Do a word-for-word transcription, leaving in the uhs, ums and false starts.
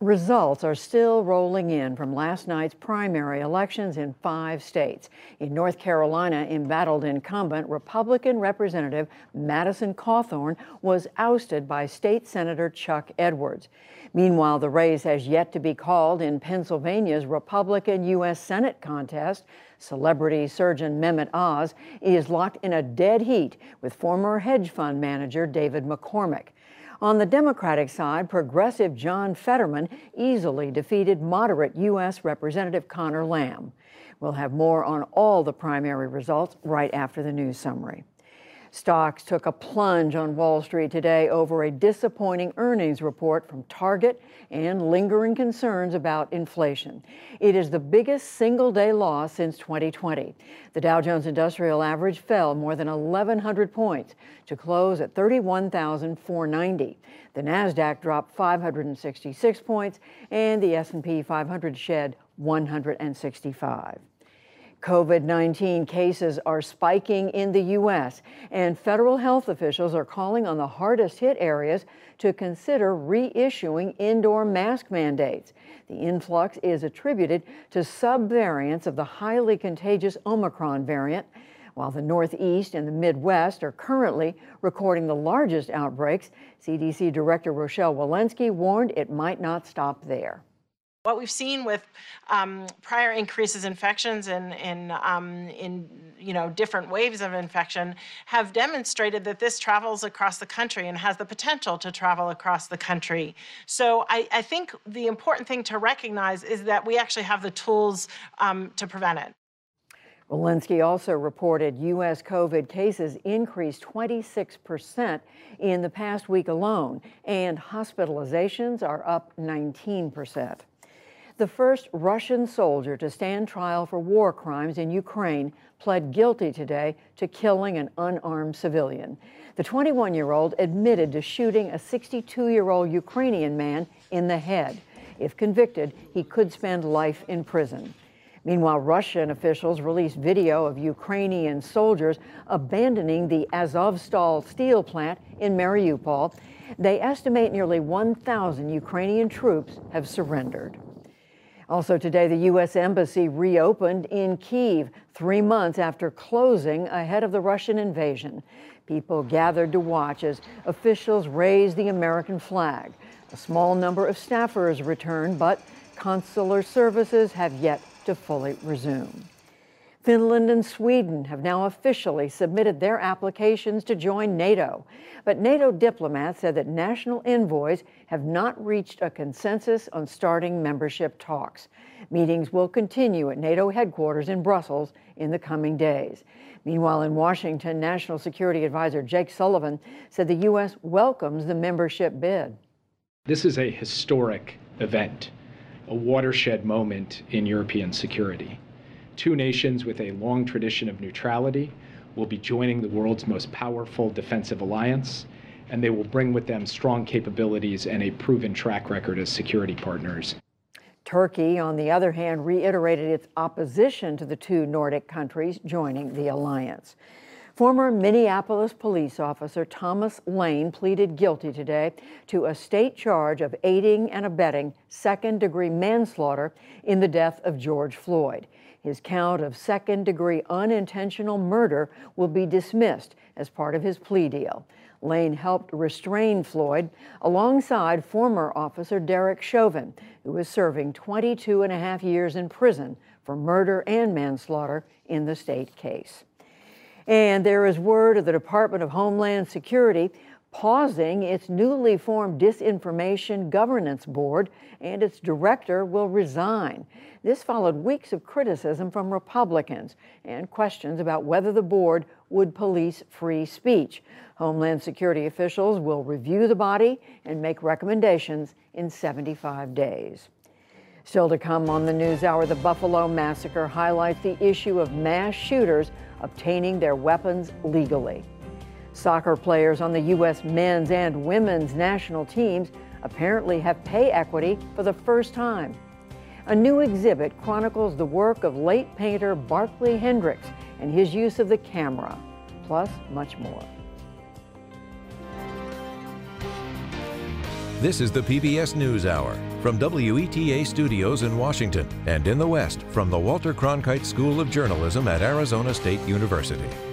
Results are still rolling in from last night's primary elections in five states. In North Carolina, embattled incumbent Republican Representative Madison Cawthorn was ousted by State Senator Chuck Edwards. Meanwhile, the race has yet to be called in Pennsylvania's Republican U S Senate contest. Celebrity surgeon Mehmet Oz is locked in a dead heat with former hedge fund manager David McCormick. On the Democratic side, progressive John Fetterman easily defeated moderate U S Representative Conor Lamb. We'll have more on all the primary results right after the news summary. Stocks took a plunge on Wall Street today over a disappointing earnings report from Target and lingering concerns about inflation. It is the biggest single-day loss since twenty twenty. The Dow Jones Industrial Average fell more than eleven hundred points to close at thirty-one thousand four hundred ninety. The Nasdaq dropped five hundred sixty-six points, and the S and P five hundred shed one hundred sixty-five. COVID nineteen cases are spiking in the U S, and federal health officials are calling on the hardest hit areas to consider reissuing indoor mask mandates. The influx is attributed to subvariants of the highly contagious Omicron variant, while the Northeast and the Midwest are currently recording the largest outbreaks. C D C Director Rochelle Walensky warned it might not stop there. What we've seen with um, prior increases in infections and in, um, in you know different waves of infection have demonstrated that this travels across the country and has the potential to travel across the country. So I, I think the important thing to recognize is that we actually have the tools um, to prevent it. Walensky also reported U S COVID cases increased twenty-six percent in the past week alone, and hospitalizations are up nineteen percent. The first Russian soldier to stand trial for war crimes in Ukraine pled guilty today to killing an unarmed civilian. The twenty-one-year-old admitted to shooting a sixty-two-year-old Ukrainian man in the head. If convicted, he could spend life in prison. Meanwhile, Russian officials released video of Ukrainian soldiers abandoning the Azovstal steel plant in Mariupol. They estimate nearly one thousand Ukrainian troops have surrendered. Also today, the U S Embassy reopened in Kyiv three months after closing ahead of the Russian invasion. People gathered to watch as officials raised the American flag. A small number of staffers returned, but consular services have yet to fully resume. Finland and Sweden have now officially submitted their applications to join NATO. But NATO diplomats said that national envoys have not reached a consensus on starting membership talks. Meetings will continue at NATO headquarters in Brussels in the coming days. Meanwhile, in Washington, National Security Advisor Jake Sullivan said the U S welcomes the membership bid. This is a historic event, a watershed moment in European security. Two nations with a long tradition of neutrality will be joining the world's most powerful defensive alliance, and they will bring with them strong capabilities and a proven track record as security partners. Turkey, on the other hand, reiterated its opposition to the two Nordic countries joining the alliance. Former Minneapolis police officer Thomas Lane pleaded guilty today to a state charge of aiding and abetting second-degree manslaughter in the death of George Floyd. His count of second-degree unintentional murder will be dismissed as part of his plea deal. Lane helped restrain Floyd alongside former officer Derek Chauvin, who is serving twenty-two and a half years in prison for murder and manslaughter in the state case. And there is word of the Department of Homeland Security pausing its newly formed Disinformation Governance Board, and its director will resign. This followed weeks of criticism from Republicans and questions about whether the board would police free speech. Homeland Security officials will review the body and make recommendations in seventy-five days. Still to come on the NewsHour, the Buffalo Massacre highlights the issue of mass shooters obtaining their weapons legally. Soccer players on the U S men's and women's national teams apparently have pay equity for the first time. A new exhibit chronicles the work of late painter Barkley Hendricks and his use of the camera, plus much more. This is the P B S NewsHour from W E T A Studios in Washington and in the West from the Walter Cronkite School of Journalism at Arizona State University.